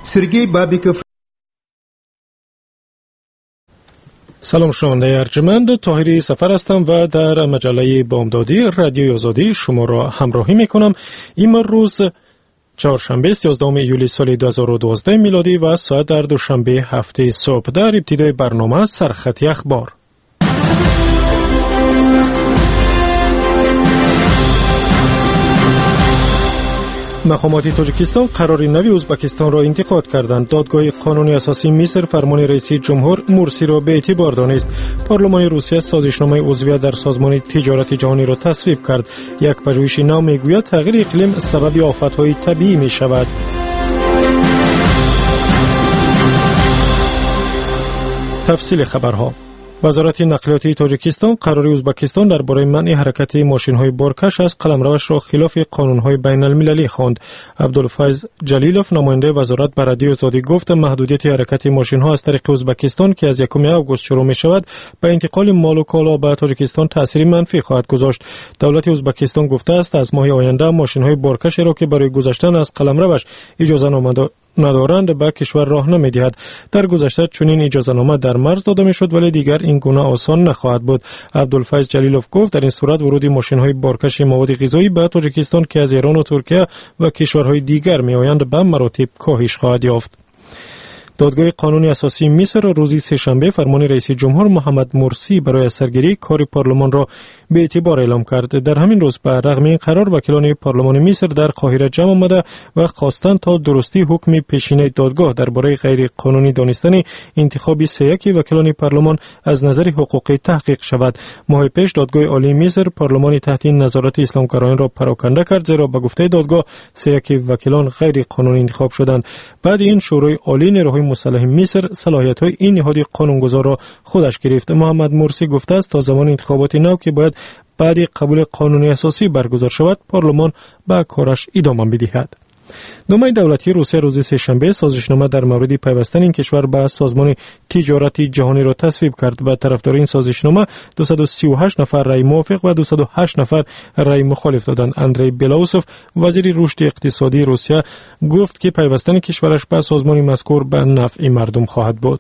سرگئی بابیکوف. سلام شنونده ارجمند، طاهری سفر هستم و در مجله بامدادی رادیوی آزادی شما را همراهی میکنم. این روز چهارشنبه 11 ایولی سال 2012 میلادی و ساعت در دوشنبه هفته صبح. در ابتدای برنامه سرخطی اخبار. مقامات تاجیکستان قرار نوی ازبکستان را انتقاد کردند. دادگاه قانونی اساسی مصر فرمان رئیس جمهور مرسی را به اعتبار دانست. پارلمان روسیه سازشنامه عضویت در سازمان تجارت جهانی را تصویب کرد. یک پژوهش نو میگوید تغییر اقلیم سبب آفت‌های طبیعی می شود. تفصیل خبرها. وزارت نقلیات تاجیکستان قرار ازبکستان درباره منع حرکت ماشین‌های بارکش از قلمروش را خلاف قانون‌های بین‌المللی خواند. عبدالفیض جلیلوف نماینده وزارت به رادیو آزادی گفت محدودیت حرکت ماشین‌ها از طریق ازبکستان که از 1 آگوست شروع می‌شود به انتقال مال و کالا به تاجیکستان تأثیر منفی خواهد گذاشت. دولت ازبکستان گفته است از ماه آینده ماشین‌های بارکش را که برای گذشتن از قلمروش اجازه نامه ندارند به کشور راه نمی‌دهد. در گذشته چنین اجازه‌نامه در مرز داده می‌شد ولی دیگر این گونه آسان نخواهد بود. عبدالفیض جلیلوف گفت در این صورت ورود ماشین‌های بارکش مواد غذایی به تاجیکستان که از ایران و ترکیه و کشورهای دیگر می‌آیند به مراتب کاهش خواهد یافت. دادگاه قانونی اساسی مصر روز سه‌شنبه فرمان رئیس جمهور محمد مرسی برای سرگیری کار پارلمان را به اعتبار اعلام کرد. در همین روز به رغم این قرار وکیلان پارلمان مصر در قاهره جمع آمده و خواستند تا درستی حکم پیشینه دادگاه درباره غیر قانونی دانستن انتخاب 3 وکیلان پارلمان از نظر حقوقی تحقیق شود. ماه پیش دادگاه عالی مصر پارلمان تحت نظارت اسلامگرایان را پراکنده کرد زیرا به گفته دادگاه 3 وکیلان غیر قانونی انتخاب شدند. بعد این شورای عالی نیروهای مسلح مصر صلاحیت‌های این نهاد قانونگذار را خودش گرفت. محمد مرسی گفته است تا زمان انتخابات نو که باید بعد قبول قانونی اساسی برگزار شود پارلمان به کارش ادامه بدهد. دامه دولتی روسیه روز سه‌شنبه سازشنامه در مورد پیوستن این کشور به سازمان تجارت جهانی را تصویب کرد. به طرفدار این سازشنامه 238 نفر رای موافق و 208 نفر رای مخالف دادند. اندری بلاوسوف وزیر رشد اقتصادی روسیه گفت که پیوستن کشورش به سازمان مذکور به نفع مردم خواهد بود.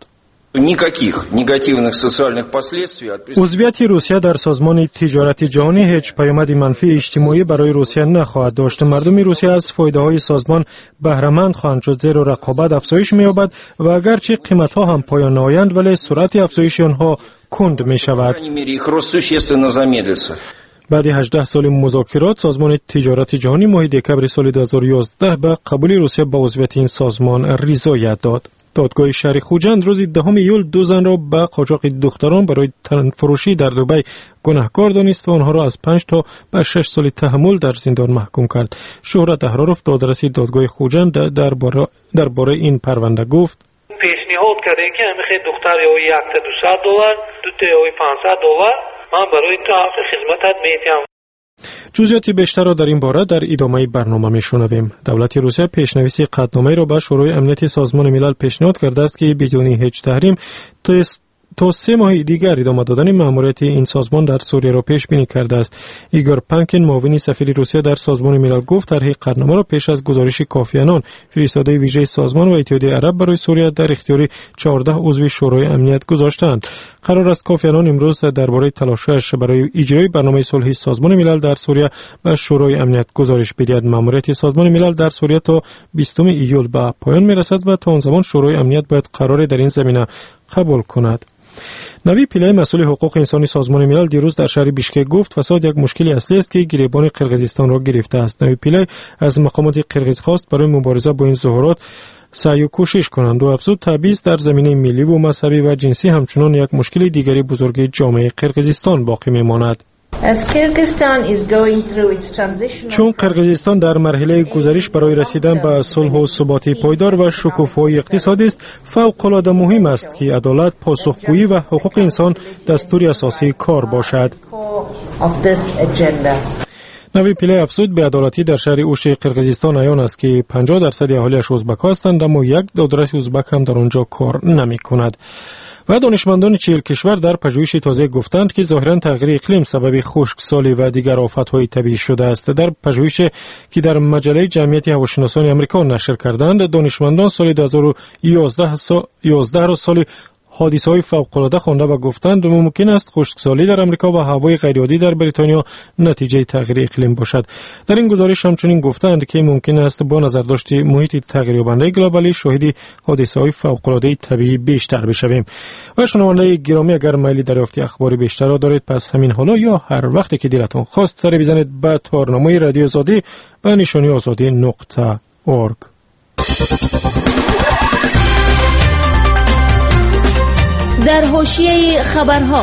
عضویت روسیه در سازمان تجارت جهانی هیچ پیامد منفی اجتماعی برای روسیه نخواهد داشت. مردم روسیه از فایده‌های سازمان بهره مند خواهند شد زیرا رقابت افزایش می‌یابد و اگرچه قیمت‌ها هم پایان نیابند ولی سرعت افزایش آنها کند می‌شود. بعد 18 سال مذاکرات سازمان تجارت جهانی ماه دکمبر سال 2011 به قبول روسیه به عضویت این سازمان رضایت داد. دادگاه شهر خوجند روز 10 ایول 2 زن را به قاچاق دختران برای تنفروشی در دبی گناهکار دانست و آنها را از 5 تا به 6 سال تحمل در زندان محکوم کرد. شهرت احراروف دادرس دادگاه خوجند درباره این پرونده گفت پیشنهاد کردیم که همین دختر یا $200 دوتا یا $500 من برای تو خدمتت میتونم. جزئیات بیشتر را در این باره در ادامه برنامه میشنویم. دولت روسیه پیشنویس قطعنامه را به شورای امنیت سازمان ملل پیشنهاد کرده است که بدون هیچ تحریم تا 3 ماه دیگر ادامه دادن مأموریت این سازمان در سوریه را پیش بینی کرده است. ایگور پانکین معاون سفیر روسیه در سازمان ملل گفت طرح قطعنامه را پیش از گزارش کافی عنان فرستاده ویژه سازمان و اتحادیه عرب برای سوریه در اختیار 14 عضو شورای امنیت گذاشتند. قرار است کافی عنان امروز درباره تلاشش برای اجرای برنامه صلحی سازمان ملل در سوریه به شورای امنیت گزارش بدهد. مأموریت سازمان ملل در سوریه تا 20 ایول به پایان میرسد و تا آن زمان شورای امنیت باید قرار در این زمینه قبول کند. نوی پیلای مسئول حقوق انسانی سازمان ملل دیروز در شهر بیشکک گفت فساد یک مشکل اصلی است که گریبان قرقیزستان را گرفته است. نوی پیلای از مقامات قرقیز خواست برای مبارزه با این ظاهرات سعی و کوشش کنند و افزود تبعیض در زمینه ملی و مذهبی و جنسی همچنان یک مشکل دیگری بزرگ جامعه قرقیزستان باقی میماند. چون قرقیزستان در مرحله گذشته برای رسیدن به صلح و ثبات پایدار و شکوفایی اقتصادی است، فوق‌العاده مهم است که عدالت، پاسخگویی و حقوق انسان دستور اساسی کار باشد. نوی پیله افزود بی‌عدالتی در شهر اوش قرقیزستان عیان است که 50% اهالیش ازبک هستند، اما یک دادرس ازبک هم در آنجا کار نمی‌کند. و دانشمندان 40 کشور در پژوهش تازه گفتند که ظاهراً تغییر اقلیم سبب خشکسالی و دیگر آفت‌های طبیعی شده است. در پژوهشی که در مجله جمعیت هواشناسان آمریکا نشر کردند، دانشمندان سال 2011 را سال حادثه‌های فوق‌العاده خوانده و گفتند ممکن است خشکسالی در آمریکا و هوای غیرعادی در بریتانیا نتیجه تغییر اقلیم باشد. در این گزارش همچنین گفتند که ممکن است با نظرداشت محیط تغییریابنده گلوبالی شاهد حادثه‌های فوق‌العاده طبیعی بیشتر بشویم. و شنوندگان گرامی، اگر میل دریافت اخبار بیشتر را دارید، پس همین حالا یا هر وقتی که دلتون خواست سر بزنید به تارنامه رادیو آزادی و نشانی azadi.org. در حاشیه خبرها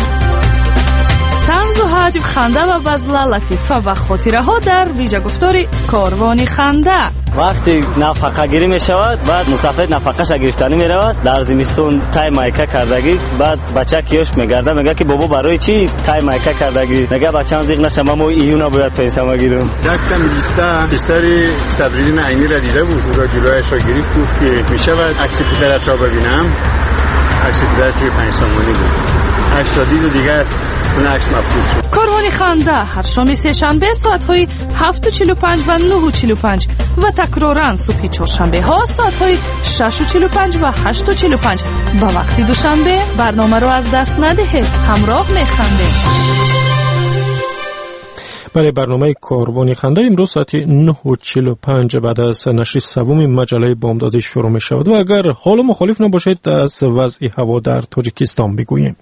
طنز و حجم، خنده و بزله، لطیفه و خاطره ها در ویژه گفتار کاروان خنده. وقتی نفقه گیری می شود، بعد مسافر نفقه شا گرفتنی می رود، در زمستون تای مایکه کردگی، بعد بچه کیوش می گرده میگه که بابا برای چی تای مایکه کردگی؟ میگه بچه‌م زیغ نشه، ما ایونا باید پیسه گیرم. دکتم لیستا پسری صبرین عینی را دیده بود، او را جلویش را گرفت، گفت که می شود عکس پدرت را ببینم. عکس پدرش روی 5 سامانی بود. عکس را دید و دیگر اون عکس مفقود شد. کاروان خنده هر شام سه‌شنبه ساعت‌های 7:45 و 9:45 و تکرارن صبح چهارشنبه ها ساعت‌های 6:45 و 8:45 با وقت دوشنبه. برنامه رو از دست ندهید، همراه می‌خندید. بله، برنامه کاروان خنده امروز ساعت 9:45 بعد از نشر سوم مجله بامدادی شروع می شود. و اگر حال مخالف نباشید از وضع هوا در تاجیکستان بگوییم.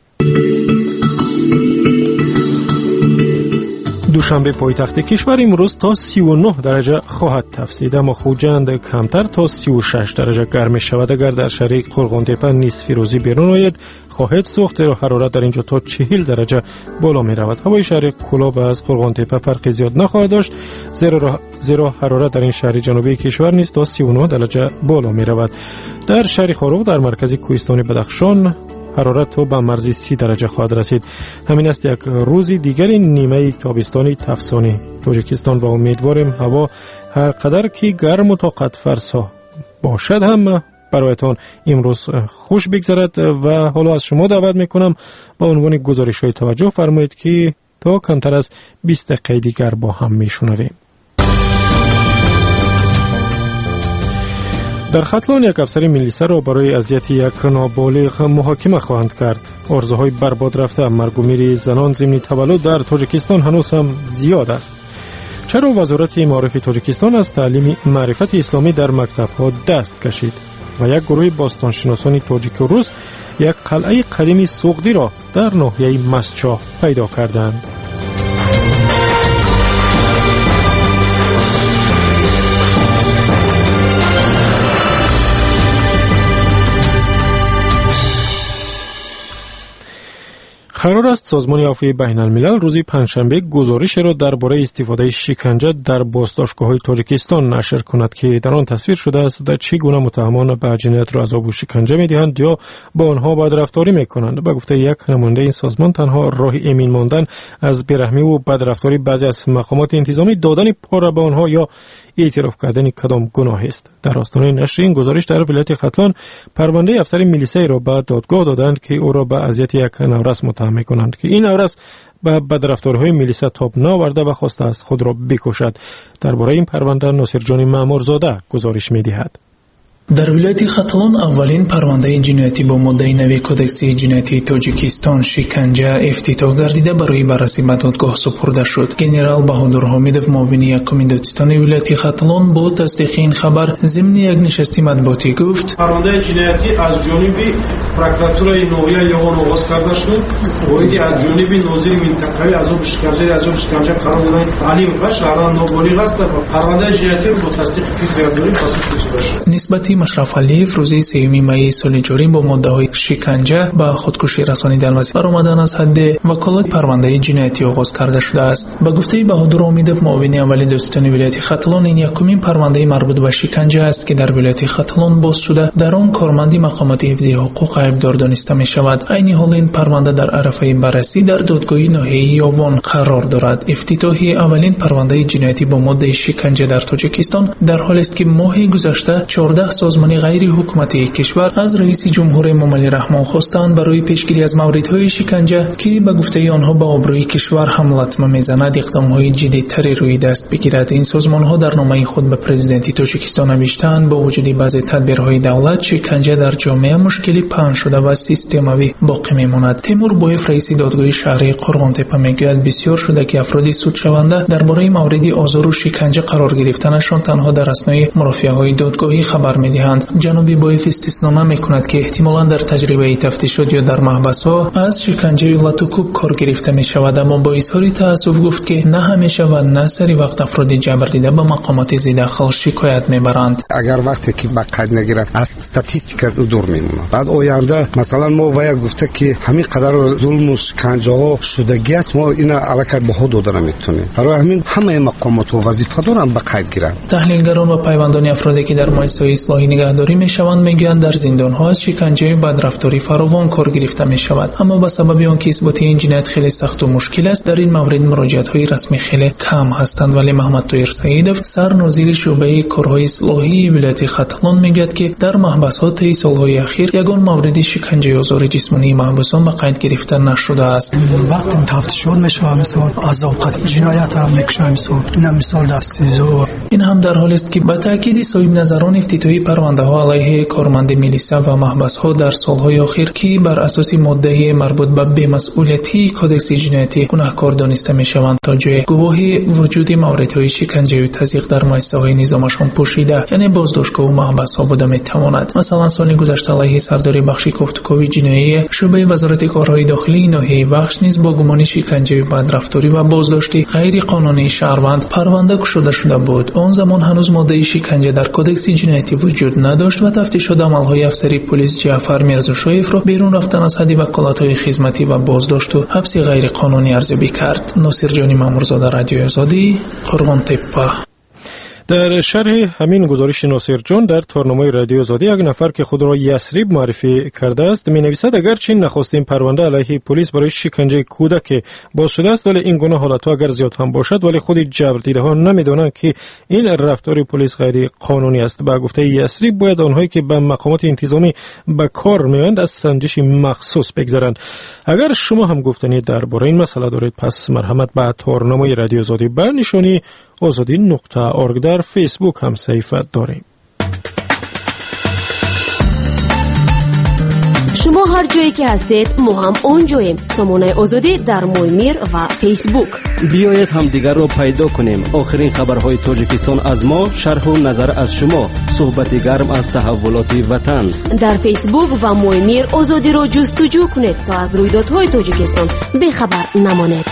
دوشنبه پایتخت کشور امروز تا 39 درجه خواهد تفسید، اما خوجند کمتر تا 36 درجه گرم می شود. اگر در شهر قرغانتپه نیز فیروزی بیرون آید خواهد سوخت، زیرا حرارت در اینجا تا 40 درجه بالا می رود. هوای شهر کلاب از قرغانتپه فرقی زیاد نخواهد داشت، زیرا حرارت در این شهر جنوبی کشور نیز تا 39 درجه بالا می رود. در شهر خاروق در مرکز کوهستان بدخشان حرارت تا به مرز 30 درجه خواهد رسید. همین است یک روز دیگر نیمه تابستانی تفسانی تاجیکستان و امیدواریم هوا هر قدر که گرم و طاقت فرسا باشد هم برایتان امروز خوش بگذرد. و حالا از شما دعوت میکنم با عنوان گزارش های توجه فرمایید که تا کمتر از 20 دقیقه دیگر با هم میشنویم. در ختلان یک افسر ملیسا را برای اذیت یک نابالغ محاکمه خواهند کرد. آرزوهای برباد رفته مرگ و میر زنان ضمن تولد در تاجیکستان هنوز هم زیاد است. چرا وزارت معارف تاجیکستان از تعلیم معرفت اسلامی در مکتب‌ها دست کشید؟ و یک گروه باستانشناسان تاجیک و روس یک قلعه قدیمی سوقدی را در ناحیه مسچا پیدا کردند. قرار است سازمان عفو بین الملل روز پنجشنبه گزارش را درباره استفاده شکنجه در بازداشتگاه‌های تاجیکستان نشر کند که در آن تصویر شده است در چگونه متهمان به جنایت را عذاب و شکنجه می‌دهند یا با آنها بدرفتاری می‌کنند. به گفته یک نماینده این سازمان تنها راه امین ماندن از بیرحمی و بدرفتاری بعضی از مقامات انتظامی دادن پاره به آنها یا اعتراف کردن کدام گناه است. در آستانه نشر این گزارش در ولایت ختلان پرونده افسر ملیسا را به دادگاه دادند که او را به اذیت یک نورس متهم می‌کنند که این نورس به بدرفتارهای ملیسا تاب نآورده و خواسته است خود را بکشد. درباره این پرونده ناصر جان معمورزاده گزارش می‌دهد. در ولایت ختلان اولین پرونده جنایتی با ماده نوی کدکس جنایتی تاجیکستان شکنجه افتتاح گردیده برای بررسی به دادگاه سپرده شد. گنرال بهادر حمیدов معاون یکم دادستان ولایت ختلان با تصدیق این خبر ضمن یک نشست مطبوعاتی گفت پرونده جنایتی از جانب پروکراتورای نوعیه یوان آغاز کرده شد. وقتی از جانب ناظر منطقه‌ای عذاب شکنجه قرار دادن تعلیم و شهران نابالغ است. پرونده جنایتی با تصدیق فیزیکداری پاسخ داده شد. نسبت محمد مشرف علیف روز 3 می سال جاری با ماده‌های شکنجه به خودکشی رسانیدن و برآمدن از حد وکالت پرونده جنایتی آغاز کرده شده است. به گفته بهادر امیدوف معاون اولی دادستانی ولایت ختلان، این یکمین پرونده مربوط به شکنجه است که در ولایت ختلان باز شده در آن کارمندی مقامات حفظی حقوق عیبدار دانسته می شود. عین حال این پرونده در عرصه بررسی در دادگاه ناحیه‌ای یاوان قرار دارد. افتتاحی اولین پرونده جنایتی با ماده شکنجه در تاجیکستان در حالی است که ماه گذشته 14 سازمان غیر حکومتی کشور از رئیس جمهور امامعلی رحمان خواستند برای پیشگیری از موردهای شکنجه که به گفته آنها به آبروی کشور حمله می‌زند اقدام‌های جدی‌تری روی دست بگیرد. این سازمان‌ها در نامه خود به پرزیدنت تاجیکستان نوشته‌اند با وجود بعضی تدبیرهای دولت شکنجه در جامعه مشکلی پنهان شده و سیستماوی باقی می‌ماند. تیمور بویف رئیس دادگاه شهری قرغان‌تپه میگوید بسیار شده که افرادی سود شونده درباره موردی آزار و شکنجه قرار گرفتنشان تنها در اسنای مرافعه‌های دادگاهی خبر می‌دهند. جناب بویف استثنا نمی‌کند که احتمالاً در تجربه تفتیشات یا در محبس‌ها از شکنجه لاتوکوب کار گرفته می‌شود، اما با اظهار تأسف گفت که نه همیشه و نه سری وقت افراد جبر دیده به مقامات ذی‌دخل شکایت می‌برند. اگر وقتی که با قید نگیرن از استاتستیکا دور میمونن، بعد آینده مثلا ما ویا گفته که همین قدر ظلم و شکنجه ها شدگی است، ما اینا علاقه به خود دادن نمیتونیم. برای همین همه مقامات و وظیفه دارن به قید گیرن. تحلیلگران و پیوندان افرادی که در مؤسسه اصلاحی نگهداری میشوند میگویند در زندان‌ها از شکنجه و بدرفتاری فراوان کار گرفته میشود، اما به سبب آنکه اثبات این جنایت خیلی سخت و مشکل است در این مورد مراجعت‌های رسمی خیلی کم هستند. ولی محمد طاهر سعیدов سرنوزیر شعبه کارهای اصلاحی ولایت ختلان میگوید که در محبس‌ها طی سال‌های اخیر یگان مورد شکنجه و آزار جسمانی محبوسان به قید گرفته نشده است. وقتی تفتیشات میشه مثلا عذاب قتل جنایت هم میکشه مثال دستیزو. این هم در حالی است که به تاکید صاحب نظران افتتاحی پرونده‌ها علیه کارمند میلیسا و محبس‌ها در سال‌های اخیر که بر اساس ماده مربوط به بی‌مسئولیتی کدکس جنایتی گناهکار دانسته میشوند تا جای گواهی وجود موردهای شکنجه و تضییق در مؤسسه‌های نظامشان پوشیده، یعنی بازداشتگاه و محبس‌ها بوده میتواند. مثلا سال گذشته علیه سردار بخشی کوفتکوی جنایی شعبه وزارت کارهای داخلی ناحیه بخش نیز با گمان شکنجه و بدرفتاری و بازداشت غیر قانونی شهروند پرونده گشوده شده بود. آن زمان هنوز ماده شکنجه در کدکس جنایتی وجود نداشت و تفتیشات عملهای افسری پلیس جعفر میرزاشایف را بیرون رفتن از حد وکالت‌های خدمتی و بازداشت و حبس غیر قانونی ارزیابی کرد. ناصر جانی مامورزاده، رادیو آزادی، قرغان‌تپه. در شرح همین گزارش ناصر جان در تارنامه رادیو آزادی یک نفر که خود را یثریب معرفی کرده است می‌نویسد اگرچه نخستین پرونده علیه پلیس برای شکنجه کودک باز شده است، ولی این گونه حالت‌ها اگر زیاد هم باشد ولی خود جبر دیده‌ها نمی‌دانند که این رفتار پلیس غیر قانونی است. با گفته یثریب باید آنهایی که به مقامات انتظامی به کار می‌آیند از سنجش مخصوص بگذرند. اگر شما هم گفتنی درباره این مسئله دارید پس مرحمت به تارنامه رادیو آزادی بر نشانی azadi.org در فیسبوک هم صفحه داریم. شما هر جایی که هستید ما هم اونجاییم. سامانه آزادی در مویمیر و فیسبوک. بیایید هم دیگر رو پیدا کنیم. آخرین خبرهای تاجیکستان از ما، شرح و نظر از شما، صحبت گرم از تحولات وطن. در فیسبوک و مویمیر آزادی رو جستجو کنید تا از رویدادهای تاجیکستان بیخبر نمانید.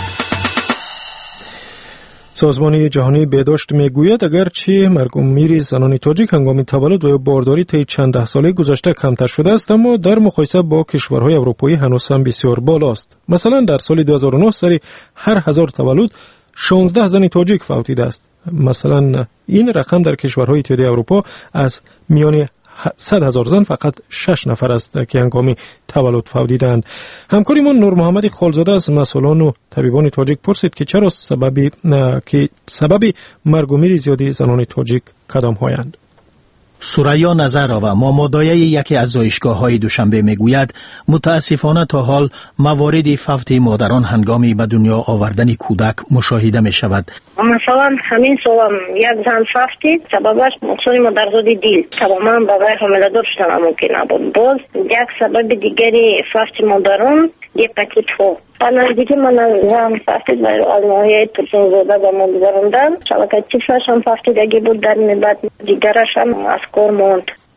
سازمان جهانی بهداشت میگوید اگرچه مرگ و میر زنان تاجیک هنگام تولد و بارداری طی چند ده ساله گذشته کمتر شده است، اما در مقایسه با کشورهای اروپایی هنوز هم بسیار بالا است. مثلا در سال 2009 سری هر 1000 تولد 16 زن تاجیک فوتیده است. مثلا این رقم در کشورهای اتحادیه اروپا از میان 100,000 زن فقط 6 نفر است که هنگام تولد فوتیدند. همکاریمون نور محمد خالزاده از مسئولان و طبیبان تاجیک پرسید که چرا سبب مرگ و میر زیادی زنان تاجیک کدام‌هایند. سوریا نظرآوا مامادای یکی از زایشگاه‌های دوشنبه میگوید متاسفانه تا حال موارد فوت مادران هنگامی به دنیا آوردن کودک مشاهده می شود. مثلا همین سال یک زن فوتید، سببش نقصان مادرزادی دل تماما برای حامله‌دار شدن ممکن نبود. باز یک سبب دیگری فوت مادران هپاتیت ها. نزدیک من زن فوتید برای آلمایی ترسون زاده و مادران شبکه چیفش هم فوتیدگی بود در بعد دیگرش هم از کار ماند.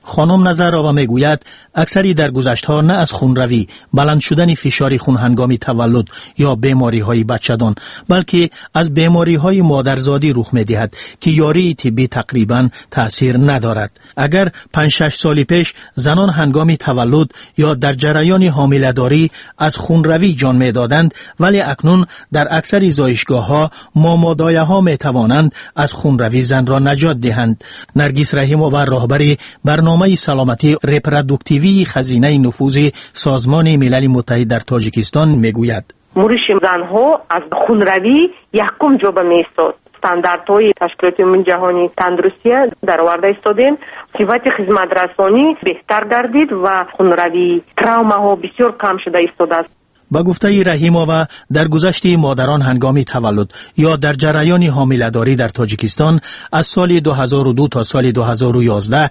خانم نظرآوا میگوید اکثری در گذشته‌ها نه از خونروی، بلند شدن فشار خون هنگام تولد یا بیماری‌های بچه‌دان، بلکه از بیماری‌های مادرزادی رخ می‌دهد که یاری طبی تقریباً تأثیر ندارد. اگر 5-6 سال پیش زنان هنگام تولد یا در جریان حامله‌داری از خونروی جان می‌دادند، ولی اکنون در اکثر زایشگاه‌ها مامادایه‌ها می‌توانند از خونروی زن را نجات دهند. نرگس رحیم‌آوا راهبر برنامه سلامتی رپروداکتیوی خزینه نفوذ سازمان ملل متحد در تاجیکستان میگوید مورش زنها از خونروی یکم جا به میستاد. استانداردهای تشکیلات امور جهانی تندرستی در آورده ایستادیم. صفت خدمت رسانی بهتر گردید و خونروی تروماها بسیار کم شده ایستاده است. با گفته رحیم‌آوا در گذشت مادران هنگام تولد یا در جریان حامله‌داری در تاجیکستان از سال 2002 تا سال 2011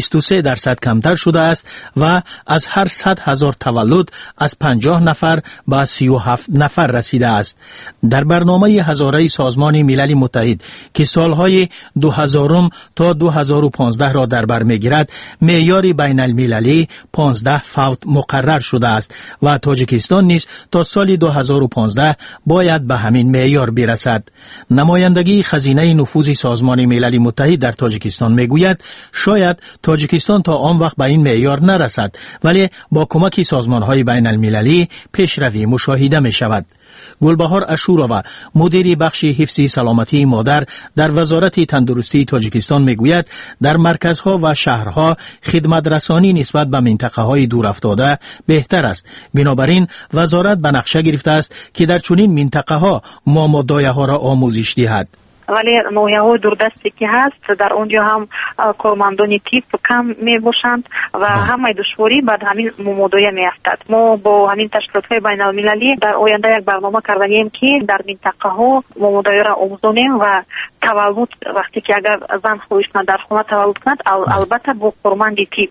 23% کمتر شده است و از هر 100,000 تولد از 50 نفر به 37 نفر رسیده است. در برنامه هزاره سازمان ملل متحد که سالهای 2000 تا 2015 را در بر می‌گیرد، معیار بین المللی 15 فوت مقرر شده است و تاجیکستان نیز تا سال 2015 باید به همین معیار برسد. نمایندگی خزینه نفوذ سازمان ملل متحد در تاجیکستان میگوید شاید تاجیکستان تا آن وقت به این معیار نرسد، ولی با کمک سازمان‌های بین المللی پیشروی مشاهده می شود. گلبهار اشورآوا مدیر بخش حفظ سلامتی مادر در وزارت تندرستی تاجیکستان میگوید در مرکزها و شهرها خدمت رسانی نسبت به منطقه‌های دورافتاده بهتر است. بنابراین وزارت به نقشه گرفته است که در چنین منطقه‌ها مامادایه‌ها را آموزش دهد. ولی نوعیه‌های دوردستی که هست در اونجا هم کارمندان تیپ کم می باشند و همه دشواری بعد همین مامادایه می افتد. ما با همین تشکیلات‌های بین المللی در آینده یک برنامه کردیم که در منطقه ها مامادایه را آموزانیم و تولد وقتی که اگر زن خودش در خانه تولد کند البته با کارمند تیپ.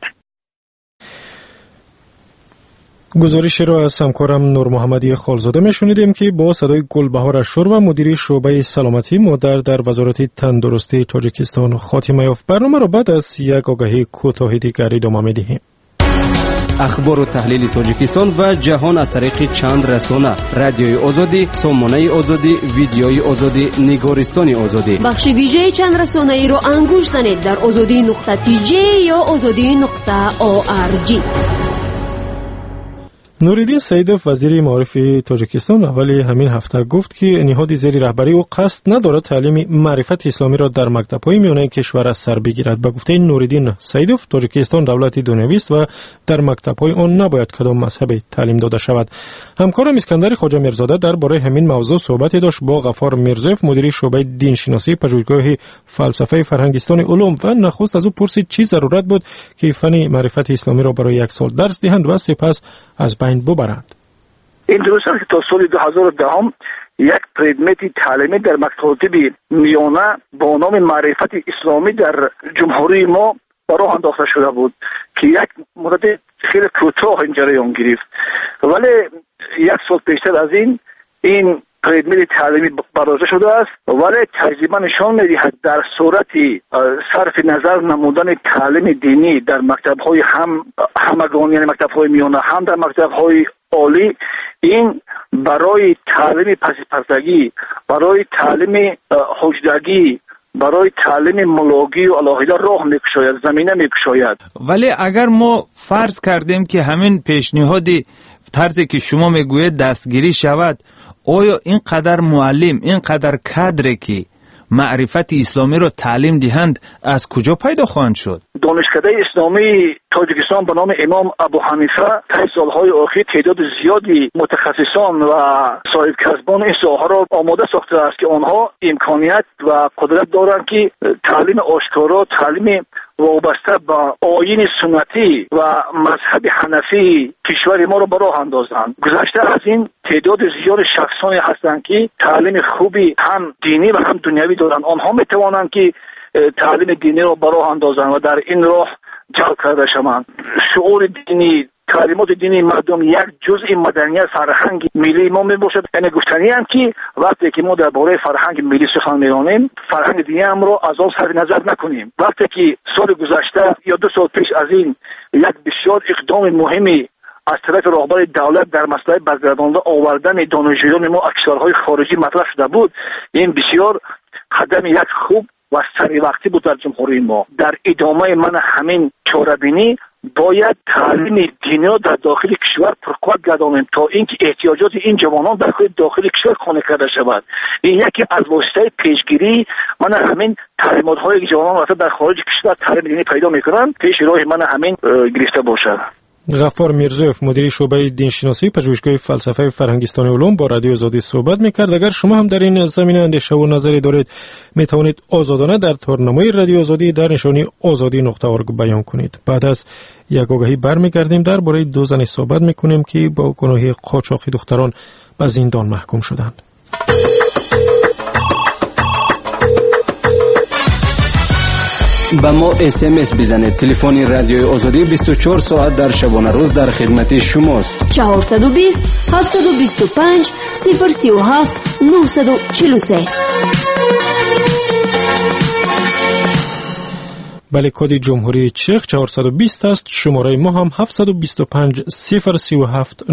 گزارشی را از همکارم نور محمدی خالزاده میشنیدیم که با صدای گلبهار اشورآوا مدیر شعبه سلامتی مادر در وزارت تندرستی تاجیکستان خاتمه یافت. برنامه را بعد از یک آگهی کوتاه دیگر ادامه می‌دهیم. اخبار و تحلیل تاجیکستان و جهان از طریق چند رسانه: رادیوی آزادی، سامانه آزادی، ویدیوی آزادی، نگارستان آزادی. بخش ویژه چند رسانه‌ای رو انگوش زنید در azadi.tj یا azadi.org. نوریدین سیدوف وزیر معارف تاجیکستان اولی همین هفته گفت که نهاد زیر رهبری او قصد ندارد تعلیم معرفت اسلامی را در مکتب‌های میانه کشور از سر بگیرد. به گفته نوریدین سیدوف تاجیکستان دولت دنیوی است و در مکتب‌های آن نباید کدام مذهب تعلیم داده شود. همکارم اسکندر خواجه میرزاده درباره همین موضوع صحبت داشت با غفار میرزویف مدیر شعبه دین شناسی پژوهشگاه فلسفه فرهنگستان علوم و نخست از او پرسید چی ضرورت بود که فن معرفت اسلامی را برای یک سال درس دهند و سپس از ببرند. این درست است که تا سال 2010 یک پردمت تعلیمی در مکتبات میانه با نام معرفت اسلامی در جمهوری ما راه انداخته شده بود که یک مدت خیلی کوتاه این جریان گرفت، ولی یک سال پیشتر از این پردمت تعلیمی برگزار شده است، ولی تجربه نشان می‌دهد در صورت صرف نظر نمودن تعلیم دینی در مکتب‌های همگانی، یعنی مکتب‌های میانه هم در مکتب‌های عالی، این برای تعلیم پس‌پردگی، برای تعلیم حجدگی، برای تعلیم ملاگی و علاهیده راه می‌گشاید، زمینه می‌گشاید. ولی اگر ما فرض کردیم که همین پیشنهاد طرزی که شما میگوید دستگیری شود، آیا اینقدر معلم، اینقدر کادری که معرفت اسلامی را تعلیم دهند از کجا پیدا خواهند شد؟ دانشکده اسلامی تاجیکستان به نام امام ابو حنیفه طی سالهای اخیر تعداد زیادی متخصصان و صاحب کسبان این ساحه را آماده ساخته است که آنها امکانیت و قدرت دارند که تعلیم آشکارا، تعلیم وابسته به آیین سنتی و مذهب حنفی کشور ما را به راه اندازند. گذشته از این تعداد زیاد شخصانی هستند که تعلیم خوبی هم دینی و هم دنیوی دارند. آنها می توانند که تعلیم دینی را به راه اندازند و در این راه جلب کرده شوند. شعور دینی، تعلیمات دینی مردم یک جزء مدنیت فرهنگ ملی ما میباشد. یعنی گفتنی هم که وقتی که ما درباره فرهنگ ملی سخن میرانیم، فرهنگ دینی هم رو از آن صرف نظر نکنیم. وقتی که سال گذشته یا 2 سال پیش از این یک بسیار اقدام مهمی از طرف رهبر دولت در مسئله برگردانده آوردن دانشجویان ما از کشورهای خارجی مطرح شده بود، این بسیار قدم یک خوب و سری وقتی بود در جمهوری ما. در ادامه من همین چاره‌بینی باید تعلیم دینی را در داخل کشور پرقوت گردانیم تا اینکه احتیاجات این جوانان در داخل کشور خانه کرده شود. این یکی از واسطه پیشگیری من همین تعلیمات هایی که جوانان وقتی در خارج کشور تعلیم دینی پیدا میکنن پیش راه من همین گرفته باشد. غفار میرزویف مدیر شعبه دینشناسی پژوهشگاه فلسفه فرهنگستان علوم با رادیو آزادی صحبت میکرد. اگر شما هم در این زمینه اندیشه و نظری دارید میتوانید آزادانه در تورنمای رادیو آزادی در نشانی azadi.org بیان کنید. بعد از یک آگهی برمیگردیم درباره 2 زن صحبت میکنیم که با گناه قاچاق دختران به زندان محکوم شدند. با ما SMS بزنید. تلفن رادیوی آزادی 24 ساعت در شبانه روز در خدمت شماست. 420 725 037 943. بله، کد جمهوری چک 420 است. شماره ما هم 725 037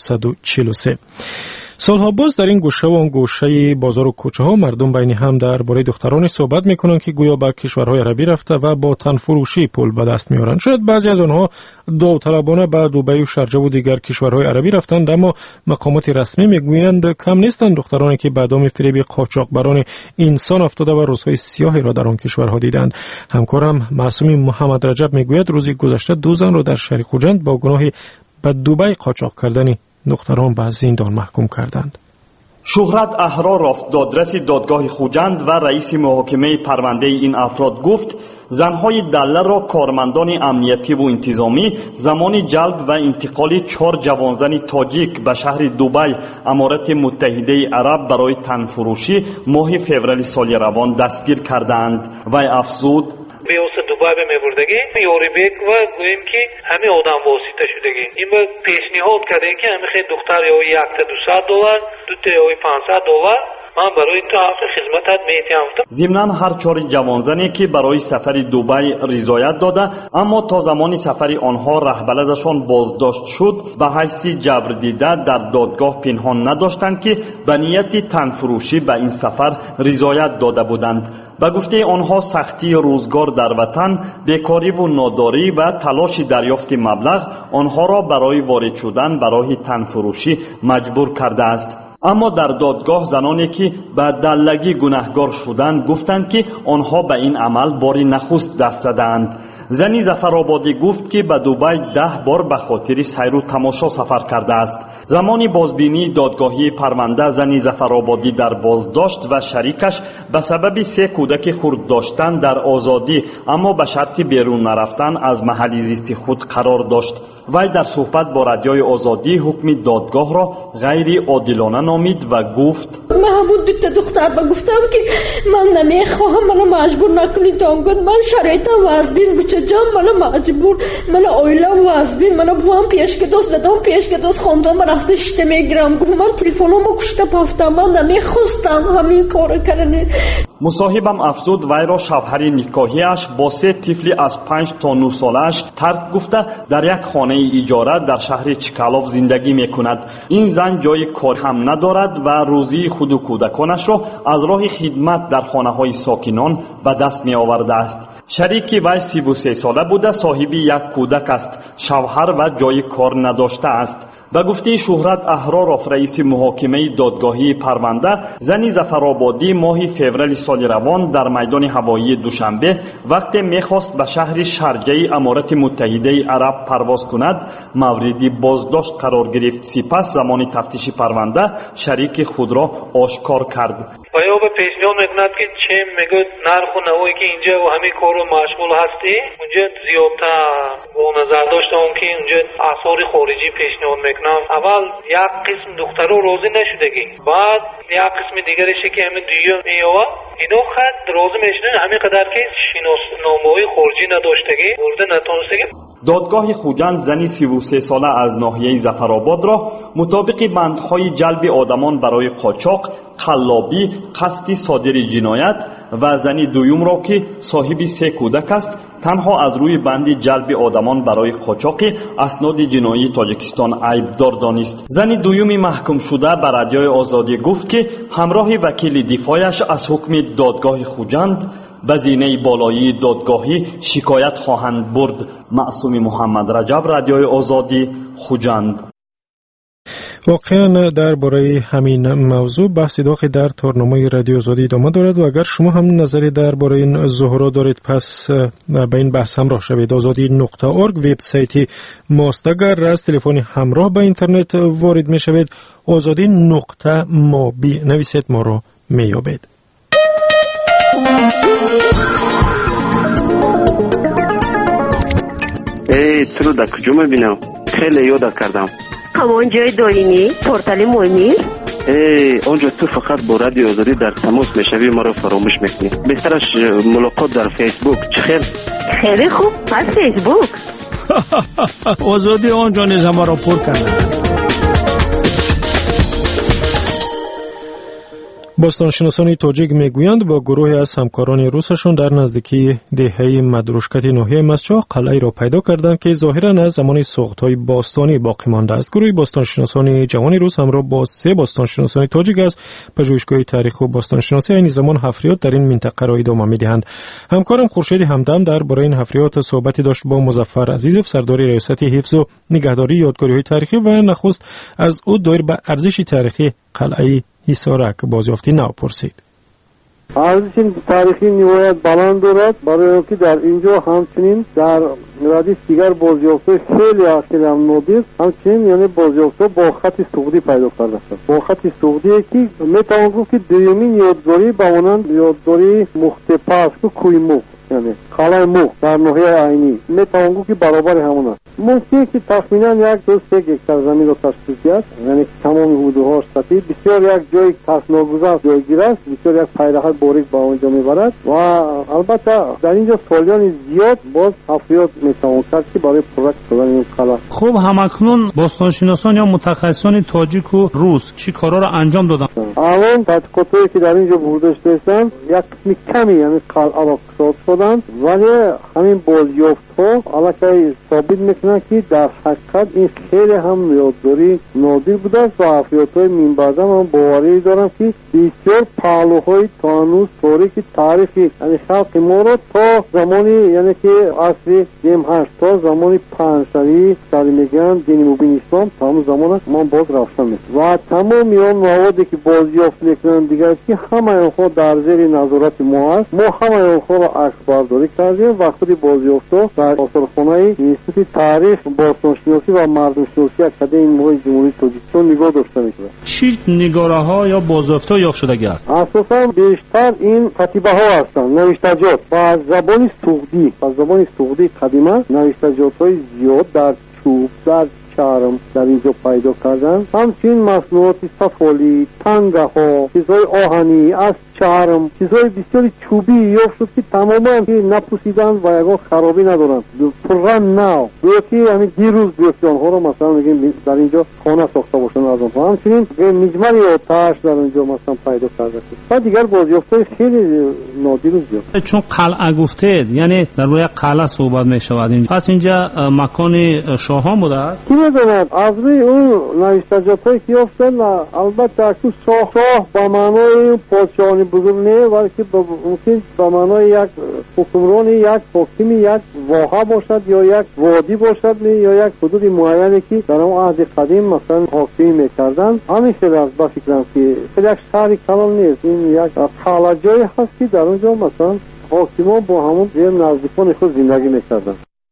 943. سالها باز در این گوشه و آن گوشه بازار و کوچه ها مردم بین هم درباره دخترانی صحبت میکنند که گویا به کشورهای عربی رفته و با تن فروشی پول به دست میارند. شاید بعضی از آنها داوطلبانه به دبی و شارجه و دیگر کشورهای عربی رفتند، اما مقامات رسمی میگویند کم نیستند دخترانی که به دام فریب قاچاقبران انسان افتاده و روزهای سیاهی را در آن کشورها دیدند. همکارم معصومی محمد رجب میگوید روزی گذشته 2 زن را در شهر خوجند با گناه به دبی قاچاق کردن دختران به زندان محکوم کردند. شهرت احرارov دادرس دادگاه خوجند و رئیس محاکمه پرونده این افراد گفت زنهای دله را کارمندان امنیتی و انتظامی زمان جلب و انتقال 4 جوانزن تاجیک به شهر دبی امارات متحده عرب برای تنفروشی ماه فوریه سال روان دستگیر کردند. و افزود بیوس دبی میبردگی یوریبک و گویم که همه آدم واسطه شدگی این با پیشنهاد کرده که همه خیلی دختر یا $200 دوتا یا $500 من برای تو خدمتت میتونم. ضمناً هر 4 جوانزنی که برای سفر دبی رضایت داده اما تا زمان سفر آنها رهبلدشان بازداشت شد به حیث جبر دیده در دادگاه پنهان نداشتند که به نیت تنفروشی به این سفر رضایت داده بودند. به گفته آنها سختی روزگار در وطن، بیکاری و ناداری و تلاش دریافت مبلغ آنها را برای وارد شدن به راه تنفروشی مجبور کرده است. اما در دادگاه زنانی که به دلگی گناهکار شدند گفتند که آنها به این عمل بار نخست دست زدند. زنی ظفرآبادی گفت که به دبی 10 بار به خاطر سیر و تماشا سفر کرده است. زمانی بازبینی دادگاهی پرونده زنی ظفرآبادی در بازداشت و شریکش به سبب 3 کودک خرد داشتن در آزادی اما به شرط بیرون نرفتن از محل زیست خود قرار داشت. وی در صحبت با رادیوی آزادی حکم دادگاه را غیر عادلانه نامید و گفت محمود دوتا دختر با گفتم که من نمیخواهم، منو مجبور نکنید آنگاه من شرایطم وازبین بچه جام، منو مجبور، منو اویلم وازبین، منو بوام پیش که دوست دادم پیش که دوست خوندم من رفته شته میگیرم. گفت من تلفنمو کشته پفتم، من نمیخواستم همین کارو کردن. مصاحبم افزود وی را شوهر نکاحیش با 3 طفل از 5 تا 9 سالش ترک گفته در یک خانه اجاره در شهر چکالوف زندگی میکند. این زن جای کار هم ندارد و روزی خود و کودکانش را از راه خدمت در خانه های ساکنان به دست می آورده است. شریک وی 33 ساله بوده، صاحب 1 کودک است، شوهر و جای کار نداشته است. به گفته شهرت احرارov رئیس محاکمه دادگاهی پرونده زنی ظفرآبادی ماه فوریه سال روان در میدان هوایی دوشنبه وقتی میخواست به شهر شارجه امارات متحده عرب پرواز کند مورد بازداشت قرار گرفت. سپس زمان تفتیش پرونده شریک خود را آشکار کرد. و یا به پیشنهاد میکند که چه میگه نرخ و نوعی که اینجا و همین کارو مشغول هستی اونجا زیادتر با نظر داشتم که که اونجا آثار خارجی پیشنهاد میکنم، اول یک قسم دخترها راضی نشدگی، بعد یک قسم دیگرشه که همین دیگه میوا اینا خط راضی میشنن همین قدر که شناسنامه‌های خارجی نداشتگی ورده نتونستگی. دادگاه خوجند زنی 33 ساله از ناحیه ظفرآباد را مطابق بندهای جلب آدمان برای قاچاق، قلابی، قصد صادر جنایت و زنی دویم را که صاحب 3 کودک است تنها از روی بند جلب آدمان برای قاچاق اسناد جنایی تاجیکستان عیبدار دانست. زنی دویمی محکوم شده به رادیوی آزادی گفت که همراه وکیل دفاعش از حکم دادگاه خوجند به زینه بالایی دادگاهی شکایت خواهند برد. معصوم محمد رجب، رادیوی آزادی، خوجند. واقعا درباره همین موضوع بحث داغی در تارنامه رادیو آزادی ادامه دارد و اگر شما هم نظری درباره این ظهورات دارید پس به این بحث همراه شوید. azadi.org وبسایت ماست. اگر از تلفن همراه به اینترنت وارد می شوید azadi.mobi نویسید ما را می یابید. تو رو در کجا میبینم؟ خیلی یاد کردم. همان جای دائمی پورتال مهمی؟ اونجا تو فقط با رادیو آزادی در تماس میشوی ما رو فراموش میکنی. بهترش ملاقات در فیسبوک. چخیر؟ خیلی خوب، پس فیسبوک. آزادی آنجا نیز ما را پر کرده. باستانشناسان تاجیک میگویند با گروهی از همکاران روسشون در نزدیکی دهه مدروشکت ناحیه مسچاق قلعه‌ای را پیدا کردند که ظاهراً از زمان ساخت‌های باستانی باقی مانده است. گروه باستانشناسان جوان روس همراه با 3 باستانشناسان تاجیک از پژوهشگاه تاریخ و باستانشناسی این زمان حفریات در این منطقه را ادامه می‌دهند. همکارم خورشید همدم درباره این حفریات صحبتی داشت با مظفر عزیزов، سردار ریاست حفظ و نگهداری یادگاری‌های تاریخی و نخست از او دایر به ارزش تاریخی قلعه حصارک بازیافتی نو پرسید. ارزش تاریخی نهایت بلند دارد، برای اینکه در اینجا همچنین در ردیف دیگر بازیافته خیلی هم نادر، همچنین یعنی بازیافته با خط سوختی پیدا کرده است. با خط سوختی که میتوان گفت که دومین یادگاری به مانند یادگاری مختپس و کویمو یعنی قلعه مخ در ناحیه عینی میتوان گفت که برابر همون است. ممکنه که تخمینا 1-2-3 هکتار زمین را تشکیل کرد، یعنی تمام حدودهاش سطحی، بسیار یک جای تاثیرگذار جایگیر است، بسیار یک پیرهن باریک با اونجا میبرد و البته در اینجا سالیان زیاد باز حفریات میتوان کرد که برای پروژه شدن این قلعه. خب همکنون باستانشناسان یا متخصصان تاجیک و روس چی کارا را انجام دادن؟ الان تحقیقاتی که در اینجا بوده شدن یک قسم کمی یعنی قلعه را کشاف شدن، ولی همین بازیافت‌ها علاقه ثابت میکنن که در حقیقت این خیلی هم یادگاری نادر بوده است و حفریات‌های من بعد هم باوری دارن که بسیار پهلوهای تانوس تاریخی یعنی خلق ما را تا زمانی یعنی که عصر یم 8 تا زمانی پنجشنبه سری میگن دین مبین اسلام تمام زمان ما باز رفتن میکنن و تمام میان موادی که بازیافت میکنن دیگر که همه اونها در زیر نظارت ما است. ما همه اونها را عکس برداری کردیم و خود بازیافتا در آثارخانه اینستیتوت تاریخ باستانشناسی و مردمشناسی اکادمی جمهوری تاجیکستان نگاه داشته میشه. چی نگاره‌ها یا بازیافتا یافت شده است؟ اساسا بیشتر این کتیبه ها هستند، نوشتجات و زبان سوغدی قدیمه نوشتجات‌های زیاد در چوب در چرم در اینجا پیدا کردن. همچنین مصنوعات سفالی، تنگه ها، چیزهای آهنی از چرم، چیزهای بسیاری چوبی یافت شد که تماما که نپوسیدن و یکان خرابی ندارن، پرن نو که همین دیروز بیفتی آنها رو مثلا میگیم در اینجا خانه ساخته باشن از آنها. همچنین مجمری آتش در اینجا مثلا پیدا کرده و دیگر بازیافته خیلی نادر و زیاد. چون قلعه گفتید یعنی در روی قلعه صحبت میشود اینجا، پس اینجا مکان شاهان بوده است؟ میدونم از روی اون نوشتجات‌هایی که یافتن البته که شاه به معنای پادشاهان بزرگ نه، بلکه ممکن به معنای یک حکمران، یک حاکم، یک واحه باشد یا یک وادی باشد یا یک حدود معینی که در اون عهد قدیم مثلا حاکمی میکردن. همیشه از با فکرم که یک شهری کلان نیست، این یک قلعه جایی هست که در اونجا مثلا حاکمان با همون نزدیکان خود زندگی میکردن.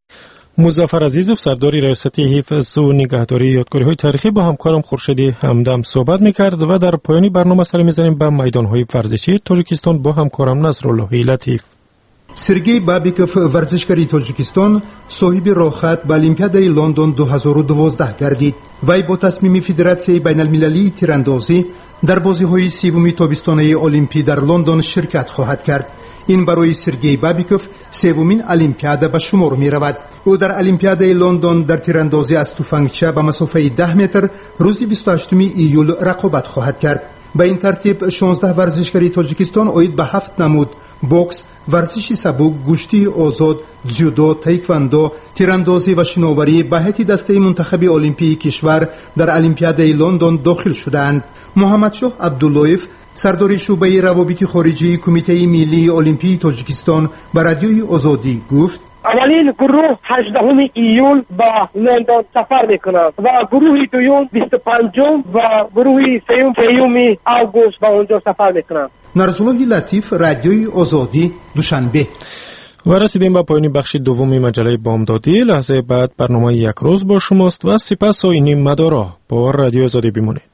مظفر عزیزов، سردار ریاست حفظ و نگهداری یادگاری‌های تاریخی، با همکارم خورشید همدم صحبت می‌کرد و در پایانی برنامه سر می‌زنیم به میدان‌های ورزشی تاجیکستان با همکارم نصرالله لطیف. سرگئی بابیکوف ورزشکاری تاجیکستان صاحب راهخط به المپیادای لندن 2012 گردید. وی با تصمیم فدراسیون بین المللی تیراندازی در بازی‌های سوم تابستانه المپی در لندن شرکت خواهد کرد. این برای سرگئی بابیکوف سومین المپیاد به شمار می رود. او در المپیادای لندن در تیراندازی از تفنگچه به مسافه 10 متر روز 28 ایول رقابت خواهد کرد. به این ترتیب 16 ورزشکاری تاجیکستان آید به 7 نمود: بوکس، ورزش سبک، گشتی آزاد، جودو، تایکواندو، تیراندازی و شناوری به هیئت دسته منتخب المپی کشور در المپیادای لندن داخل شدند. محمد شاه عبداللهیف، سردار شعبه روابط خارجی کمیته ملی المپی تاجیکستان به رادیوی آزادی گفت: اولین گروه 18 ایول با لندن سفر میکنند و گروه دوم 25 و گروه سوم آگوست با اونجا سفر میکنند. نرسولای لطیف، رادیوی آزادی، دوشنبه. و رسیدیم به پایان بخش دوم مجله بامدادی. لحظه بعد برنامه یک روز با شماست و سپس آیین مدارا با رادیو آزادی بمانید.